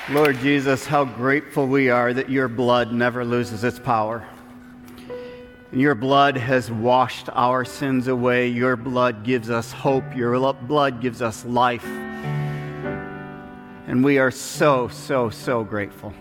Lord Jesus, how grateful we are that your blood never loses its power. Your blood has washed our sins away. Your blood gives us hope. Your blood gives us life. And we are so, so, so grateful.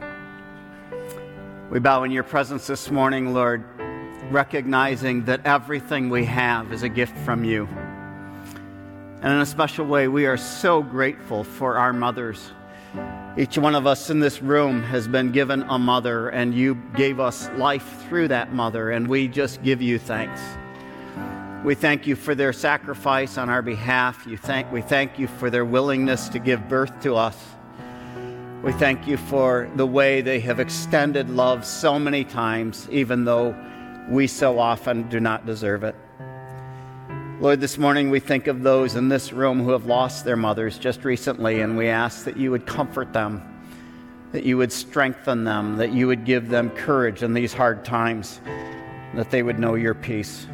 We bow in your presence this morning, Lord, recognizing that everything we have is a gift from you. And in a special way, we are so grateful for our mothers. Each one of us in this room has been given a mother, and you gave us life through that mother, and we just give you thanks. We thank you for their sacrifice on our behalf. We thank you for their willingness to give birth to us. We thank you for the way they have extended love so many times, even though we so often do not deserve it. Lord, this morning we think of those in this room who have lost their mothers just recently, and we ask that you would comfort them, that you would strengthen them, that you would give them courage in these hard times, that they would know your peace.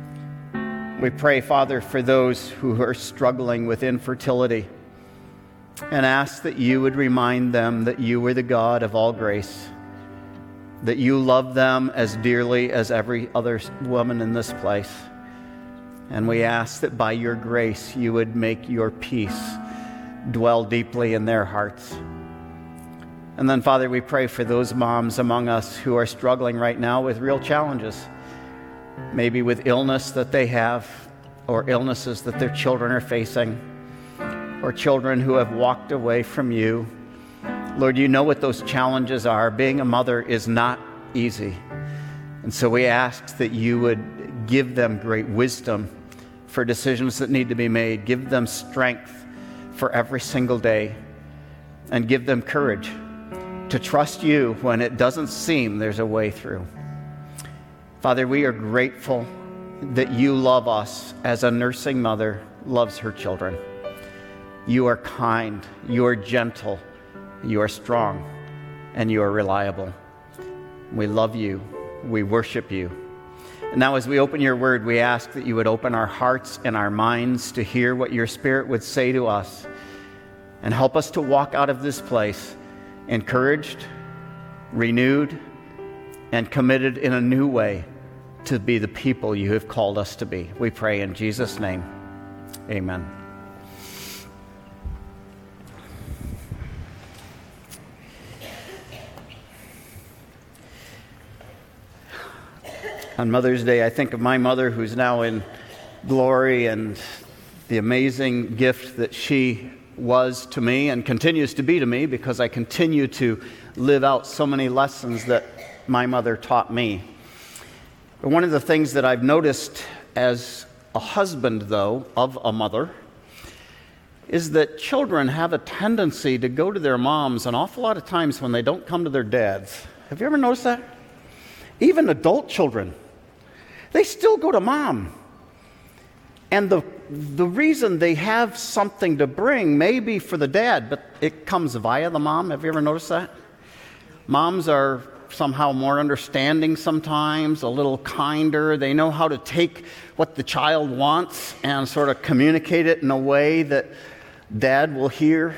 We pray, Father, for those who are struggling with infertility, and ask that you would remind them that you are the God of all grace, that you love them as dearly as every other woman in this place. And we ask that by your grace, you would make your peace dwell deeply in their hearts. And then, Father, we pray for those moms among us who are struggling right now with real challenges, maybe with illness that they have, or illnesses that their children are facing, or children who have walked away from you. Lord, you know what those challenges are. Being a mother is not easy. And so we ask that you would give them great wisdom for decisions that need to be made. Give them strength for every single day, and give them courage to trust you when it doesn't seem there's a way through. Father, we are grateful that you love us as a nursing mother loves her children. You are kind, you are gentle, you are strong, and you are reliable. We love you. We worship you. And now as we open your word, we ask that you would open our hearts and our minds to hear what your Spirit would say to us, and help us to walk out of this place encouraged, renewed, and committed in a new way to be the people you have called us to be. We pray in Jesus' name. Amen. On Mother's Day, I think of my mother, who's now in glory, and the amazing gift that she was to me and continues to be to me, because I continue to live out so many lessons that my mother taught me. But one of the things that I've noticed as a husband, though, of a mother, is that children have a tendency to go to their moms an awful lot of times when they don't come to their dads. Have you ever noticed that? Even adult children, they still go to mom. And the reason they have something to bring may be for the dad, but it comes via the mom. Have you ever noticed that? Moms are somehow more understanding sometimes, a little kinder. They know how to take what the child wants and sort of communicate it in a way that dad will hear.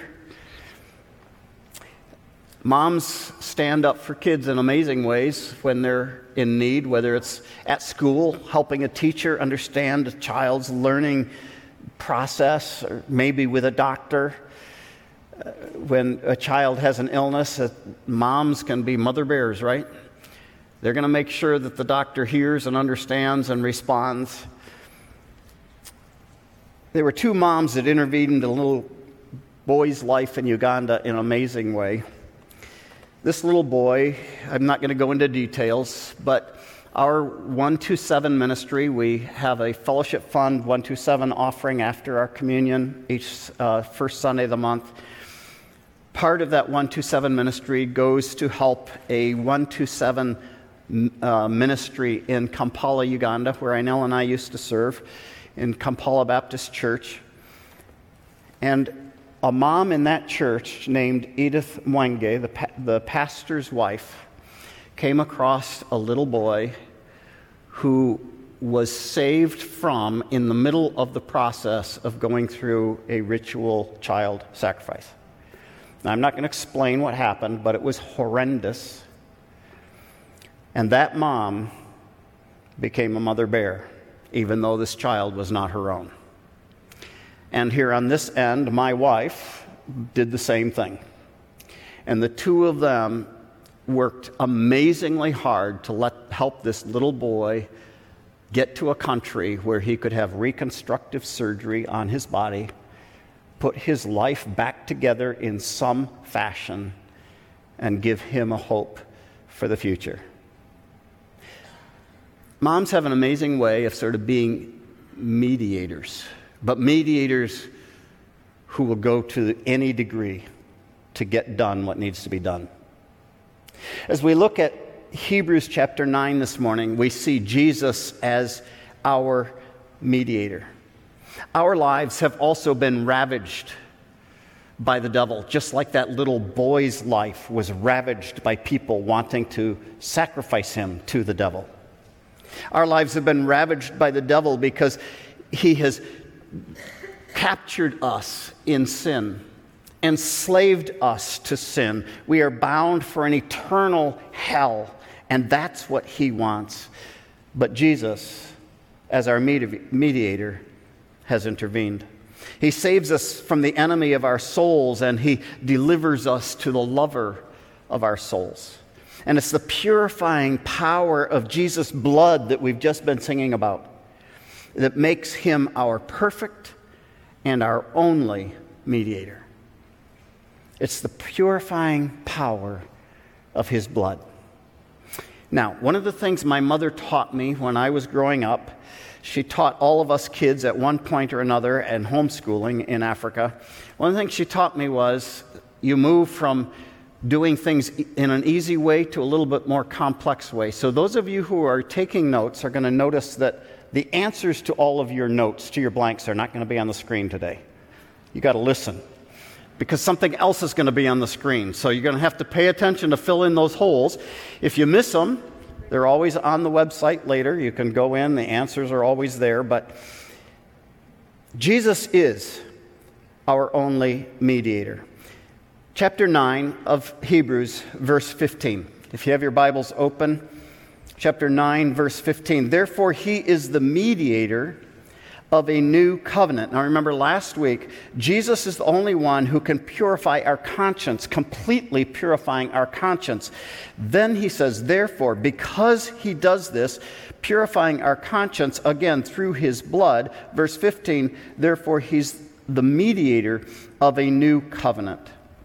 Moms stand up for kids in amazing ways when they're in need, whether it's at school, helping a teacher understand a child's learning process, or maybe with a doctor. When a child has an illness, moms can be mother bears, right? They're going to make sure that the doctor hears and understands and responds. There were two moms that intervened in a little boy's life in Uganda in an amazing way. This little boy, I'm not going to go into details, but our 127 ministry, we have a fellowship fund 127 offering after our communion each first Sunday of the month. Part of that 127 ministry goes to help a 127 ministry in Kampala, Uganda, where Ainel and I used to serve, in Kampala Baptist Church. And a mom in that church named Edith Mwenge, the pastor's wife, came across a little boy who was saved from in the middle of the process of going through a ritual child sacrifice. Now, I'm not going to explain what happened, but it was horrendous. And that mom became a mother bear, even though this child was not her own. And here on this end, my wife did the same thing. And the two of them worked amazingly hard to help this little boy get to a country where he could have reconstructive surgery on his body, put his life back together in some fashion, and give him a hope for the future. Moms have an amazing way of sort of being mediators, but mediators who will go to any degree to get done what needs to be done. As we look at Hebrews chapter 9 this morning, we see Jesus as our mediator. Our lives have also been ravaged by the devil, just like that little boy's life was ravaged by people wanting to sacrifice him to the devil. Our lives have been ravaged by the devil because he has captured us in sin, enslaved us to sin. We are bound for an eternal hell, and that's what he wants. But Jesus, as our mediator, has intervened. He saves us from the enemy of our souls, and he delivers us to the lover of our souls. And it's the purifying power of Jesus' blood that we've just been singing about that makes him our perfect and our only mediator. It's the purifying power of his blood. Now, one of the things my mother taught me when I was growing up, she taught all of us kids at one point or another and homeschooling in Africa. One of the things she taught me was you move from doing things in an easy way to a little bit more complex way. So those of you who are taking notes are going to notice that the answers to all of your notes, to your blanks, are not going to be on the screen today. You got to listen, because something else is going to be on the screen. So you're going to have to pay attention to fill in those holes. If you miss them, they're always on the website later. You can go in, the answers are always there. But Jesus is our only mediator. Chapter 9 of Hebrews, verse 15. If you have your Bibles open, chapter 9, verse 15. Therefore, he is the mediator of a new covenant. Now remember, last week, Jesus is the only one who can purify our conscience, completely purifying our conscience. Then he says, therefore, because he does this, purifying our conscience, again, through his blood, verse 15, therefore he's the mediator of a new covenant.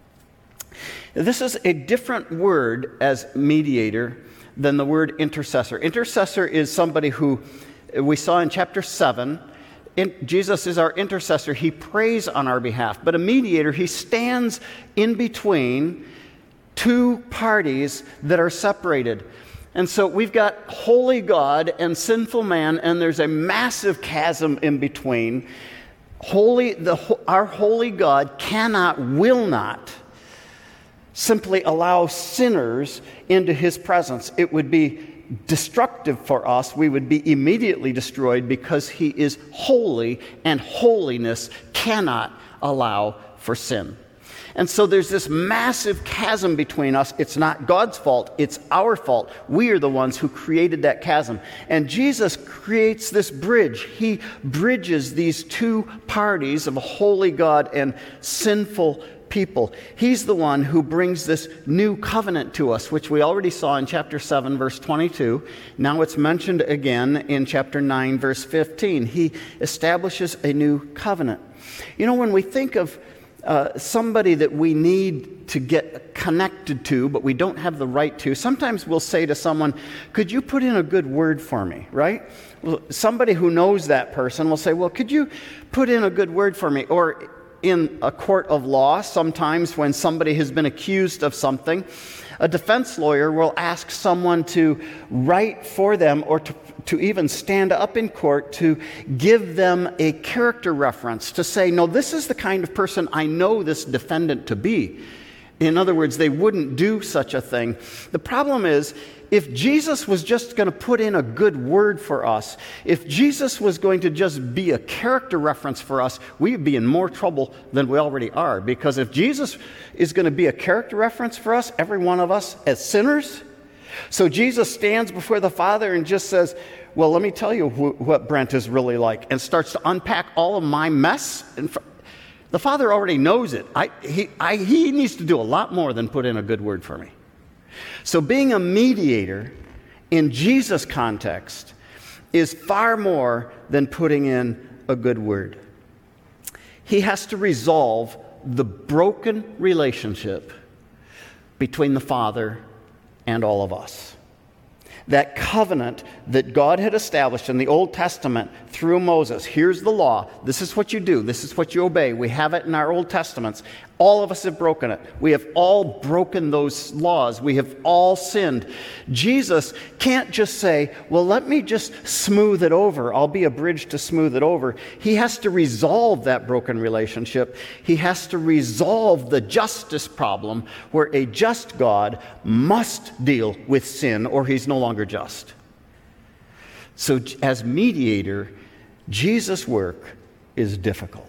This is a different word as mediator than the word intercessor. Intercessor is somebody who, we saw in chapter 7, Jesus is our intercessor. He prays on our behalf. But a mediator, he stands in between two parties that are separated. And so we've got holy God and sinful man, and there's a massive chasm in between. Our holy God cannot, will not simply allow sinners into his presence. It would be destructive for us. We would be immediately destroyed because he is holy, and holiness cannot allow for sin. And so there's this massive chasm between us. It's not God's fault, it's our fault. We are the ones who created that chasm. And Jesus creates this bridge. He bridges these two parties of a holy God and sinful people. He's the one who brings this new covenant to us, which we already saw in chapter 7, verse 22. Now it's mentioned again in chapter 9, verse 15. He establishes a new covenant. You know, when we think of somebody that we need to get connected to, but we don't have the right to, sometimes we'll say to someone, could you put in a good word for me, right? Well, somebody who knows that person will say, well, could you put in a good word for me? Or in a court of law, sometimes when somebody has been accused of something, a defense lawyer will ask someone to write for them or to even stand up in court to give them a character reference, to say, no, this is the kind of person I know this defendant to be. In other words, they wouldn't do such a thing. The problem is, if Jesus was just going to put in a good word for us, if Jesus was going to just be a character reference for us, we'd be in more trouble than we already are. Because if Jesus is going to be a character reference for us, every one of us as sinners, so Jesus stands before the Father and just says, well, let me tell you what Brent is really like, and starts to unpack all of my mess. The Father already knows it. He needs to do a lot more than put in a good word for me. So being a mediator in Jesus' context is far more than putting in a good word. He has to resolve the broken relationship between the Father and all of us. That covenant that God had established in the Old Testament through Moses. Here's the law. This is what you do. This is what you obey. We have it in our Old Testaments. All of us have broken it. We have all broken those laws. We have all sinned. Jesus can't just say, well, let me just smooth it over. I'll be a bridge to smooth it over. He has to resolve that broken relationship. He has to resolve the justice problem where a just God must deal with sin or he's no longer just. So as mediator, Jesus' work is difficult.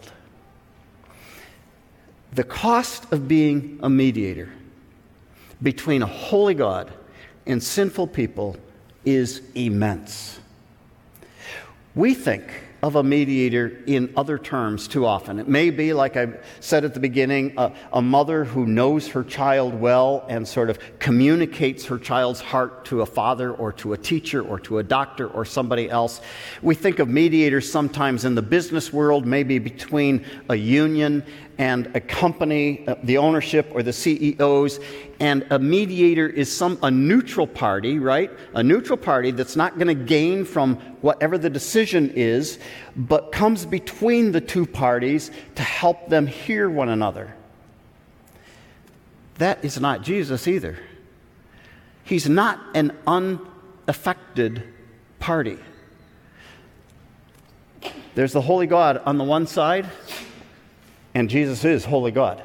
The cost of being a mediator between a holy God and sinful people is immense. We think of a mediator in other terms too often. It may be, like I said at the beginning, a mother who knows her child well and sort of communicates her child's heart to a father or to a teacher or to a doctor or somebody else. We think of mediators sometimes in the business world, maybe between a union and a company, the ownership or the CEOs, and a mediator is a neutral party, right? A neutral party that's not going to gain from whatever the decision is, but comes between the two parties to help them hear one another. That is not Jesus either. He's not an unaffected party. There's the holy God on the one side, and Jesus is holy God.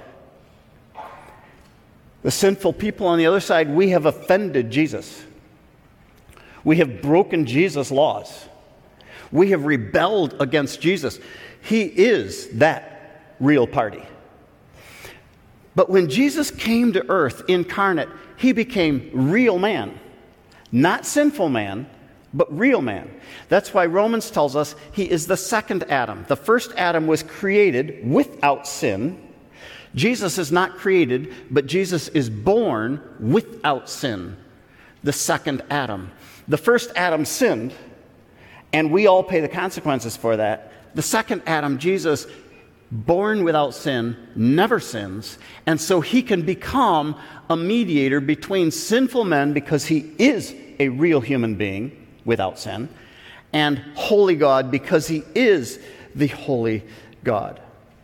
The sinful people on the other side, we have offended Jesus. We have broken Jesus' laws. We have rebelled against Jesus. He is that real party. But when Jesus came to earth incarnate, he became real man. Not sinful man, but real man. That's why Romans tells us he is the second Adam. The first Adam was created without sin. Jesus is not created, but Jesus is born without sin. The second Adam. The first Adam sinned, and we all pay the consequences for that. The second Adam, Jesus, born without sin, never sins, and so he can become a mediator between sinful men because he is a real human being without sin, and holy God because he is the holy God.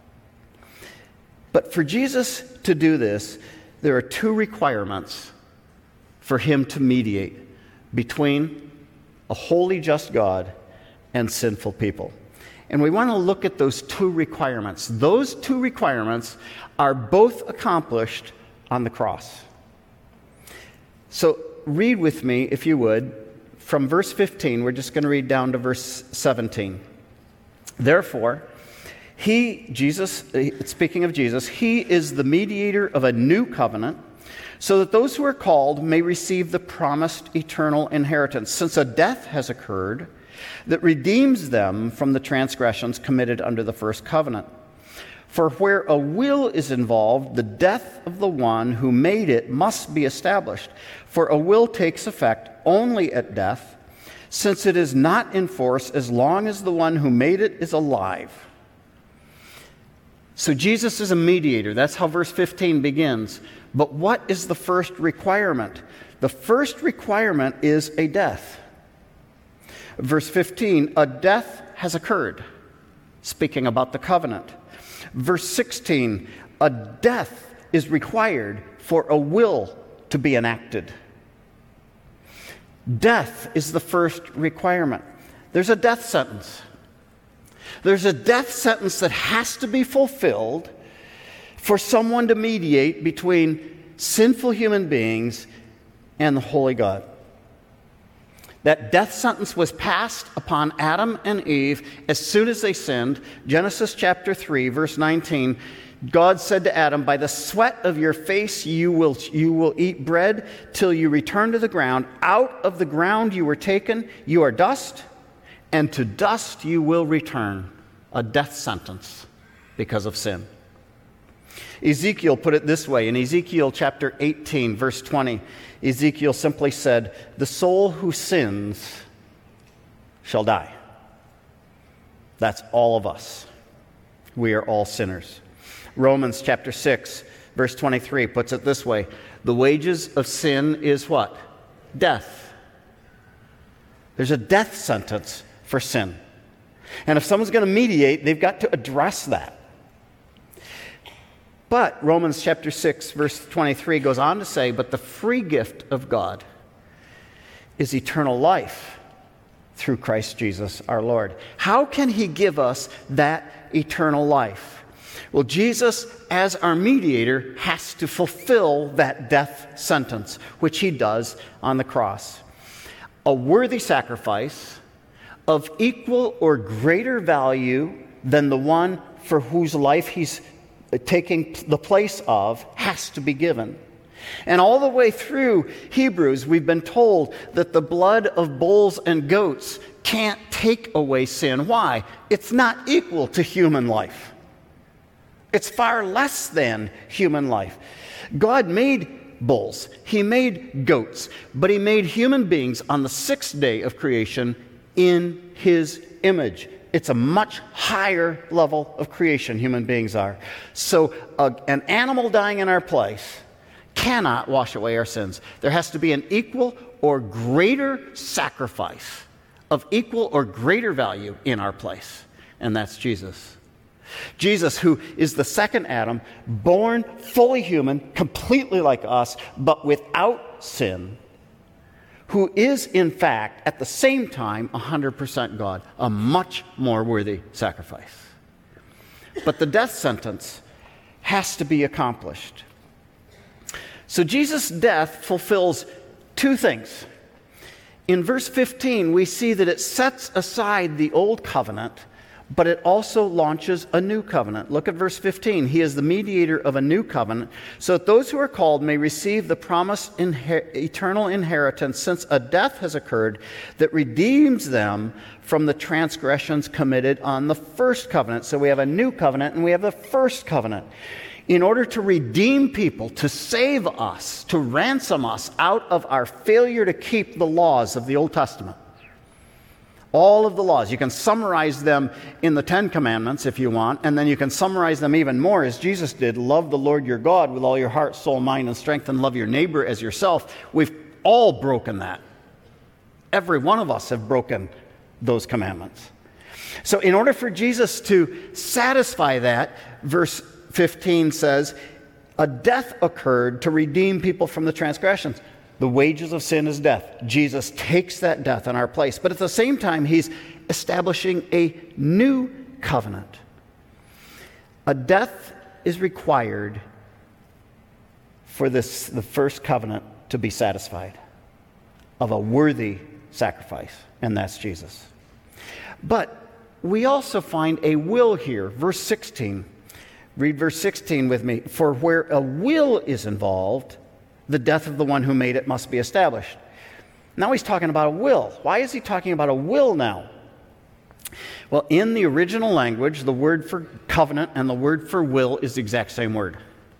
But for Jesus to do this, there are two requirements for him to mediate between a holy, just God and sinful people. And we want to look at those two requirements. Those two requirements are both accomplished on the cross. So read with me, if you would, from verse 15. We're just going to read down to verse 17. Therefore, he, Jesus, speaking of Jesus, he is the mediator of a new covenant, so that those who are called may receive the promised eternal inheritance, since a death has occurred that redeems them from the transgressions committed under the first covenant. For where a will is involved, the death of the one who made it must be established. For a will takes effect only at death, since it is not in force as long as the one who made it is alive. So Jesus is a mediator. That's how verse 15 begins. But what is the first requirement? The first requirement is a death. Verse 15, a death has occurred, speaking about the covenant. Verse 16, a death is required for a will to be enacted. Death is the first requirement. There's a death sentence. There's a death sentence that has to be fulfilled for someone to mediate between sinful human beings and the holy God. That death sentence was passed upon Adam and Eve as soon as they sinned. Genesis chapter 3, verse 19, God said to Adam, "By the sweat of your face you will eat bread till you return to the ground. Out of the ground you were taken. You are dust, and to dust you will return." A death sentence because of sin. Ezekiel put it this way in Ezekiel chapter 18, verse 20. Ezekiel simply said, "The soul who sins shall die." That's all of us. We are all sinners. Romans chapter 6, verse 23 puts it this way. The wages of sin is what? Death. There's a death sentence for sin. And if someone's going to mediate, they've got to address that. But Romans chapter 6, verse 23 goes on to say, "But the free gift of God is eternal life through Christ Jesus our Lord." How can he give us that eternal life? Well, Jesus, as our mediator, has to fulfill that death sentence, which he does on the cross. A worthy sacrifice of equal or greater value than the one for whose life he's taking the place of has to be given. And all the way through Hebrews, we've been told that the blood of bulls and goats can't take away sin. Why? It's not equal to human life. It's far less than human life. God made bulls. He made goats. But he made human beings on the sixth day of creation in his image. It's a much higher level of creation human beings are. So an animal dying in our place cannot wash away our sins. There has to be an equal or greater sacrifice of equal or greater value in our place. And that's Jesus. Jesus, who is the second Adam, born fully human, completely like us, but without sin, who is, in fact, at the same time, 100% God, a much more worthy sacrifice. But the death sentence has to be accomplished. So Jesus' death fulfills two things. In verse 15, we see that it sets aside the old covenant, but it also launches a new covenant. Look at verse 15. He is the mediator of a new covenant, so that those who are called may receive the promised eternal inheritance, since a death has occurred that redeems them from the transgressions committed on the first covenant. So we have a new covenant and we have the first covenant. In order to redeem people, to save us, to ransom us out of our failure to keep the laws of the Old Testament. All of the laws. You can summarize them in the Ten Commandments if you want, and then you can summarize them even more as Jesus did. Love the Lord your God with all your heart, soul, mind, and strength, and love your neighbor as yourself. We've all broken that. Every one of us have broken those commandments. So in order for Jesus to satisfy that, verse 15 says, a death occurred to redeem people from the transgressions. The wages of sin is death. Jesus takes that death in our place. But at the same time, he's establishing a new covenant. A death is required for the first covenant to be satisfied of a worthy sacrifice, and that's Jesus. But we also find a will here. Verse 16. Read verse 16 with me. For where a will is involved, the death of the one who made it must be established. Now he's talking about a will. Why is he talking about a will now? Well, in the original language, the word for covenant and the word for will is the exact same word.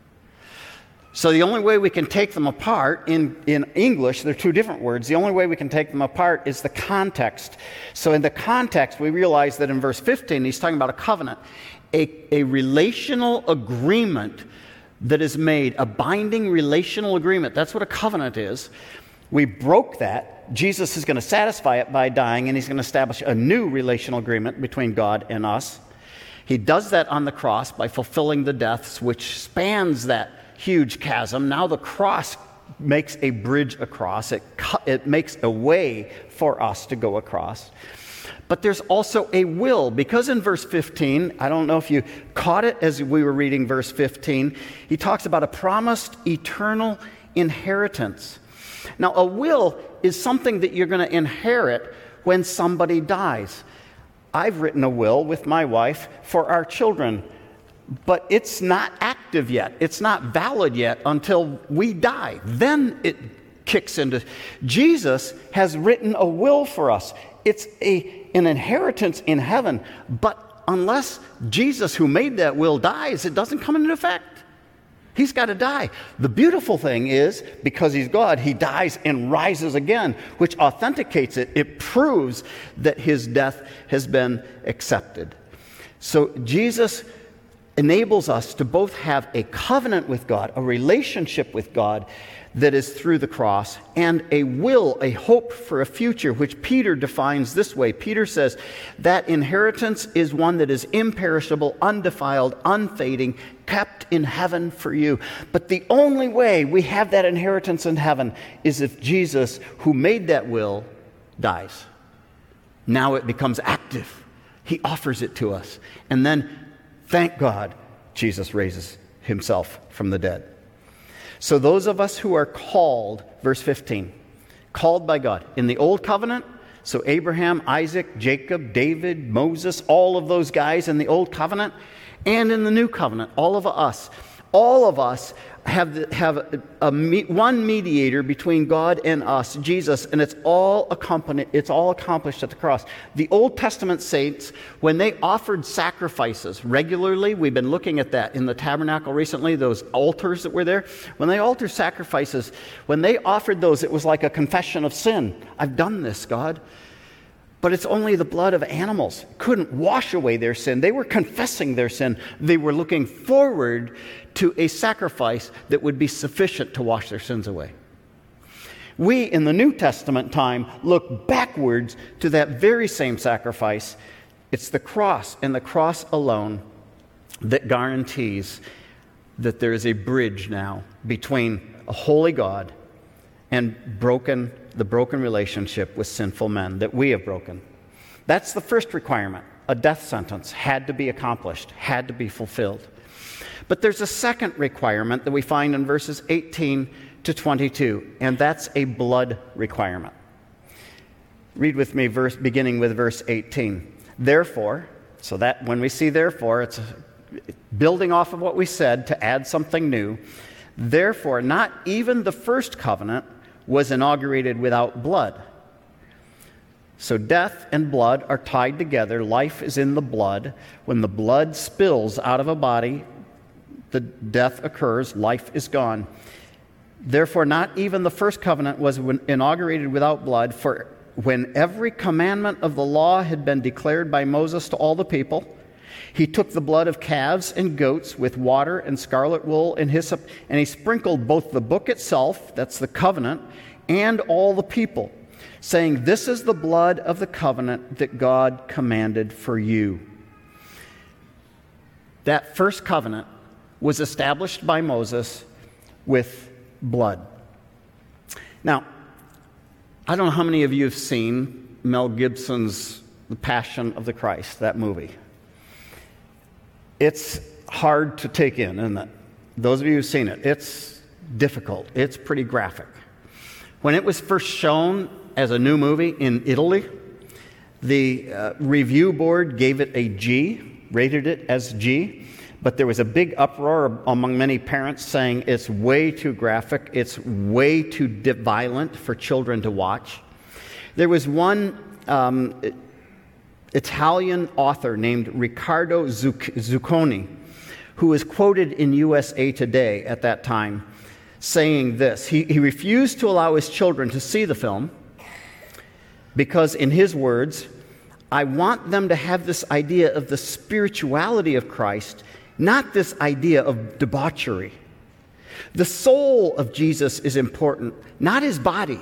So the only way we can take them apart, in English, they're two different words. The only way we can take them apart is the context. So in the context, we realize that in verse 15, he's talking about a covenant, a relational agreement that is made, a binding relational agreement. That's what a covenant is. We broke that. Jesus is going to satisfy it by dying, and he's going to establish a new relational agreement between God and us. He does that on the cross by fulfilling the deaths, which spans that huge chasm. Now the cross makes a bridge across. It makes a way for us to go across. but there's also a will. Because in verse 15, I don't know if you caught it as we were reading verse 15, he talks about a promised eternal inheritance. Now, a will is something that you're going to inherit when somebody dies. I've written a will with my wife for our children, but it's not active yet. It's not valid yet until we die. Then it kicks into. Jesus has written a will for us. It's an inheritance in heaven, but unless Jesus, who made that will, dies, it doesn't come into effect. He's got to die. The beautiful thing is, because he's God, he dies and rises again, which authenticates it. It proves that his death has been accepted. So Jesus enables us to both have a covenant with God, a relationship with God that is through the cross, and a will, a hope for a future, which Peter defines this way. Peter says that inheritance is one that is imperishable, undefiled, unfading, kept in heaven for you. But the only way we have that inheritance in heaven is if Jesus, who made that will, dies. Now it becomes active. He offers it to us. And then, thank God, Jesus raises himself from the dead. So those of us who are called, verse 15, called by God. In the Old Covenant, so Abraham, Isaac, Jacob, David, Moses, all of those guys in the Old Covenant, and in the New Covenant, all of us have one mediator between God and us, Jesus, and it's all accomplished at the cross. The Old Testament saints, when they offered sacrifices regularly, we've been looking at that in the tabernacle recently, those altars that were there. When they offered sacrifices, when they offered those, it was like a confession of sin. I've done this, God. But it's only the blood of animals. Couldn't wash away their sin. They were confessing their sin. They were looking forward to a sacrifice that would be sufficient to wash their sins away. We, in the New Testament time, look backwards to that very same sacrifice. It's the cross, and the cross alone, that guarantees that there is a bridge now between a holy God and the broken relationship with sinful men that we have broken. That's the first requirement. A death sentence had to be accomplished, had to be fulfilled. But there's a second requirement that we find in verses 18 to 22, and that's a blood requirement. Read with me beginning with verse 18. Therefore, so that when we see therefore, it's building off of what we said to add something new. Therefore, not even the first covenant was inaugurated without blood. So death and blood are tied together. Life is in the blood. When the blood spills out of a body, the death occurs, life is gone. Therefore, not even the first covenant was inaugurated without blood, for when every commandment of the law had been declared by Moses to all the people, he took the blood of calves and goats with water and scarlet wool and hyssop, and he sprinkled both the book itself, that's the covenant, and all the people, saying, "This is the blood of the covenant that God commanded for you." That first covenant was established by Moses with blood. Now, I don't know how many of you have seen Mel Gibson's The Passion of the Christ, that movie. It's hard to take in, isn't it? Those of you who've seen it, it's difficult. It's pretty graphic. When it was first shown as a new movie in Italy, the review board gave it a G, rated it as G, but there was a big uproar among many parents saying it's way too graphic, it's way too violent for children to watch. There was one Italian author named Riccardo Zucconi, who was quoted in USA Today at that time, saying this. He refused to allow his children to see the film because, in his words, "I want them to have this idea of the spirituality of Christ, not this idea of debauchery. The soul of Jesus is important, not his body."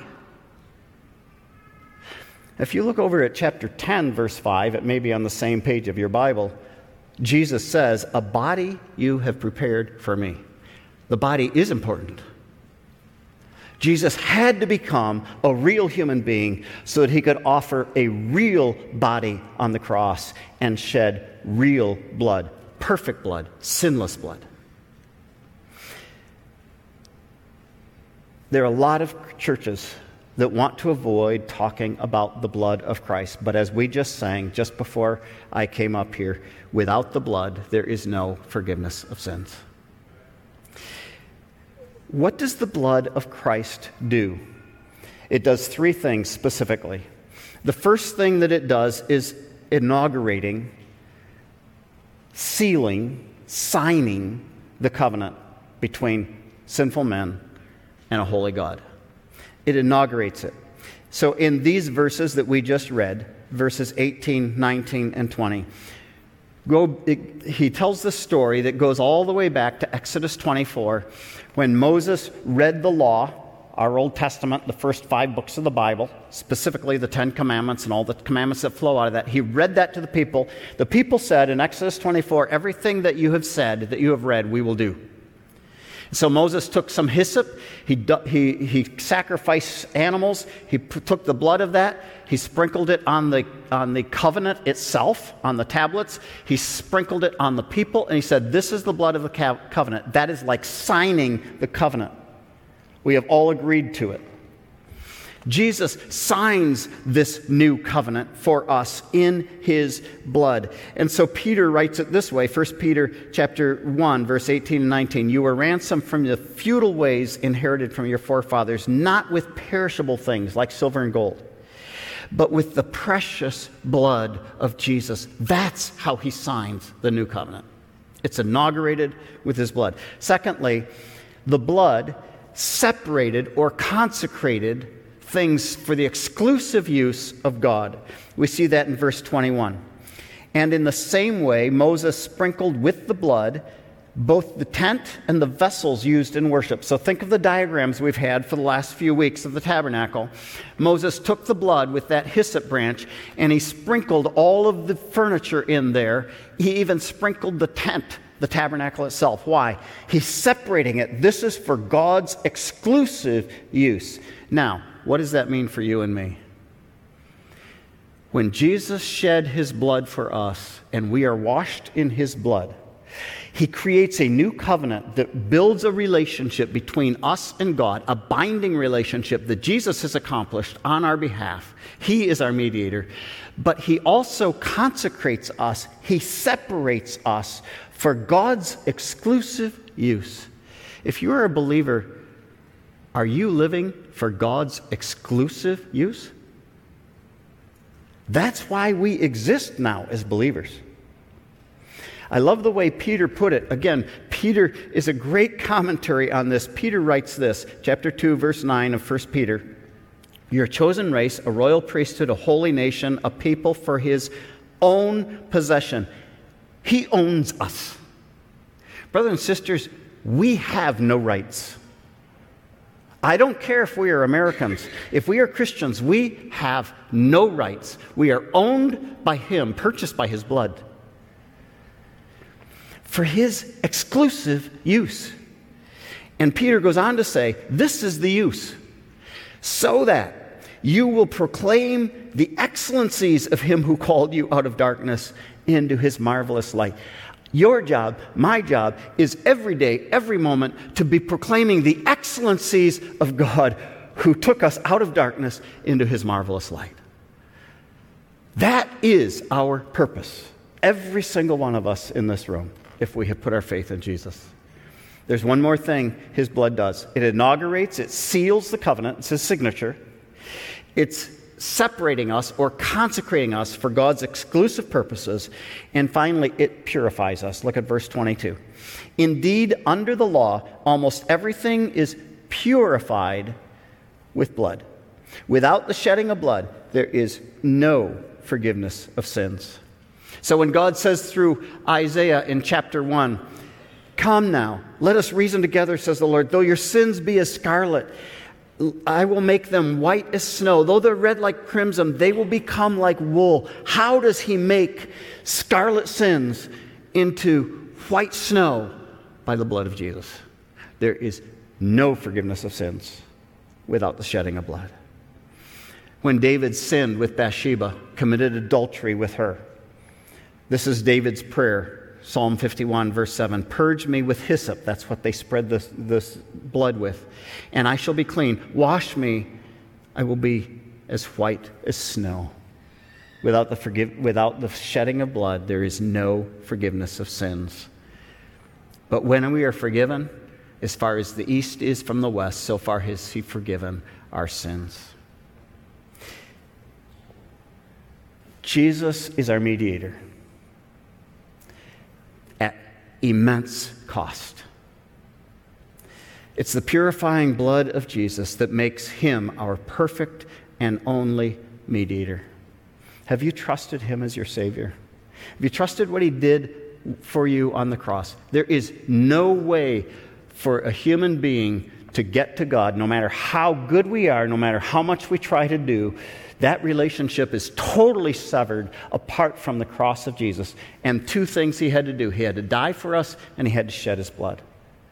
If you look over at chapter 10, verse 5, it may be on the same page of your Bible, Jesus says, "A body you have prepared for me." The body is important. Jesus had to become a real human being so that he could offer a real body on the cross and shed real blood, perfect blood, sinless blood. There are a lot of churches that want to avoid talking about the blood of Christ. But as we just sang just before I came up here, without the blood, there is no forgiveness of sins. What does the blood of Christ do? It does three things specifically. The first thing that it does is inaugurating, sealing, signing the covenant between sinful men and a holy God. It inaugurates it. So in these verses that we just read, verses 18, 19, and 20, he tells the story that goes all the way back to Exodus 24, when Moses read the law, our Old Testament, the first 5 books of the Bible, specifically the 10 Commandments and all the commandments that flow out of that. He read that to the people. The people said in Exodus 24, everything that you have said, that you have read, we will do. So Moses took some hyssop, he sacrificed animals, he took the blood of that, he sprinkled it on the covenant itself, on the tablets, he sprinkled it on the people, and he said, this is the blood of the covenant. That is like signing the covenant. We have all agreed to it. Jesus signs this new covenant for us in his blood. And so Peter writes it this way, 1 Peter chapter 1, verse 18 and 19. You were ransomed from the futile ways inherited from your forefathers, not with perishable things like silver and gold, but with the precious blood of Jesus. That's how he signs the new covenant. It's inaugurated with his blood. Secondly, the blood separated or consecrated things for the exclusive use of God. We see that in verse 21. And in the same way, Moses sprinkled with the blood both the tent and the vessels used in worship. So think of the diagrams we've had for the last few weeks of the tabernacle. Moses took the blood with that hyssop branch and he sprinkled all of the furniture in there. He even sprinkled the tent, the tabernacle itself. Why? He's separating it. This is for God's exclusive use. Now, what does that mean for you and me? When Jesus shed his blood for us and we are washed in his blood, he creates a new covenant that builds a relationship between us and God, a binding relationship that Jesus has accomplished on our behalf. He is our mediator. But he also consecrates us. He separates us for God's exclusive use. If you're a believer, are you living for God's exclusive use? That's why we exist now as believers. I love the way Peter put it. Again, Peter is a great commentary on this. Peter writes this, chapter 2, verse 9 of 1 Peter. You're a chosen race, a royal priesthood, a holy nation, a people for his own possession. He owns us. Brothers and sisters, we have no rights. I don't care if we are Americans. If we are Christians, we have no rights. We are owned by him, purchased by his blood, for his exclusive use. And Peter goes on to say, this is the use, so that you will proclaim the excellencies of him who called you out of darkness into his marvelous light. Your job, my job, is every day, every moment to be proclaiming the excellencies of God who took us out of darkness into his marvelous light. That is our purpose, every single one of us in this room, if we have put our faith in Jesus. There's one more thing his blood does. It inaugurates, it seals the covenant, it's his signature. It's separating us or consecrating us for God's exclusive purposes. And finally, it purifies us. Look at verse 22. Indeed, under the law, almost everything is purified with blood. Without the shedding of blood, there is no forgiveness of sins. So when God says through Isaiah in chapter 1, come now, let us reason together, says the Lord. Though your sins be as scarlet, I will make them white as snow. Though they're red like crimson, they will become like wool. How does he make scarlet sins into white snow? By the blood of Jesus. There is no forgiveness of sins without the shedding of blood. When David sinned with Bathsheba, committed adultery with her, this is David's prayer, Psalm 51, verse 7. Purge me with hyssop, that's what they spread this blood with, and I shall be clean. Wash me, I will be as white as snow. Without the shedding of blood, there is no forgiveness of sins. But when we are forgiven, as far as the east is from the west, so far has He forgiven our sins. Jesus is our mediator at immense cost. It's the purifying blood of Jesus that makes Him our perfect and only mediator. Have you trusted Him as your Savior? Have you trusted what He did for you on the cross? There is no way for a human being to get to God, no matter how good we are, no matter how much we try to do. That relationship is totally severed apart from the cross of Jesus. And two things He had to do. He had to die for us, and He had to shed His blood.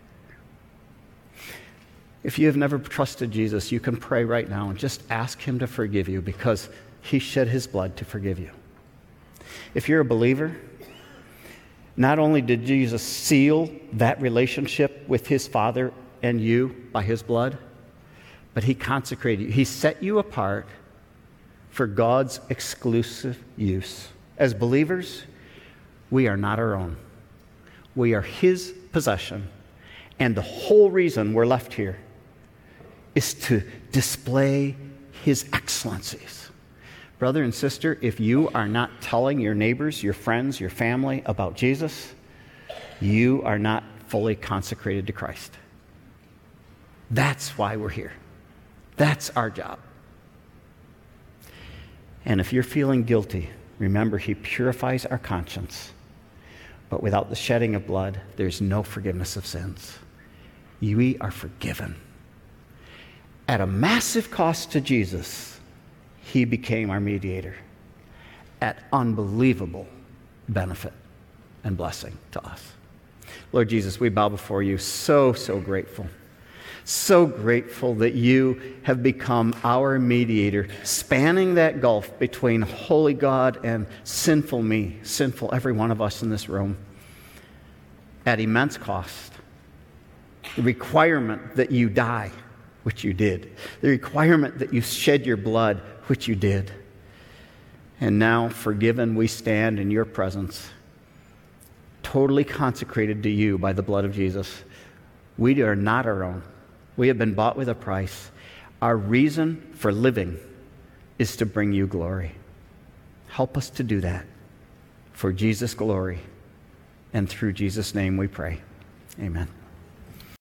If you have never trusted Jesus, you can pray right now and just ask Him to forgive you, because He shed His blood to forgive you. If you're a believer, not only did Jesus seal that relationship with His Father and you by His blood, but He consecrated you. He set you apart for God's exclusive use. As believers, we are not our own. We are His possession, and the whole reason we're left here is to display His excellencies. Brother and sister, if you are not telling your neighbors, your friends, your family about Jesus, you are not fully consecrated to Christ. That's why we're here. That's our job. And if you're feeling guilty, remember He purifies our conscience. But without the shedding of blood, there's no forgiveness of sins. We are forgiven. At a massive cost to Jesus, He became our mediator. At unbelievable benefit and blessing to us. Lord Jesus, we bow before You so grateful. So grateful that You have become our mediator, spanning that gulf between holy God and sinful me, sinful every one of us in this room, at immense cost. The requirement that You die, which You did. The requirement that You shed Your blood, which You did. And now, forgiven, we stand in Your presence, totally consecrated to You by the blood of Jesus. We are not our own. We have been bought with a price. Our reason for living is to bring You glory. Help us to do that for Jesus' glory. And through Jesus' name we pray. Amen.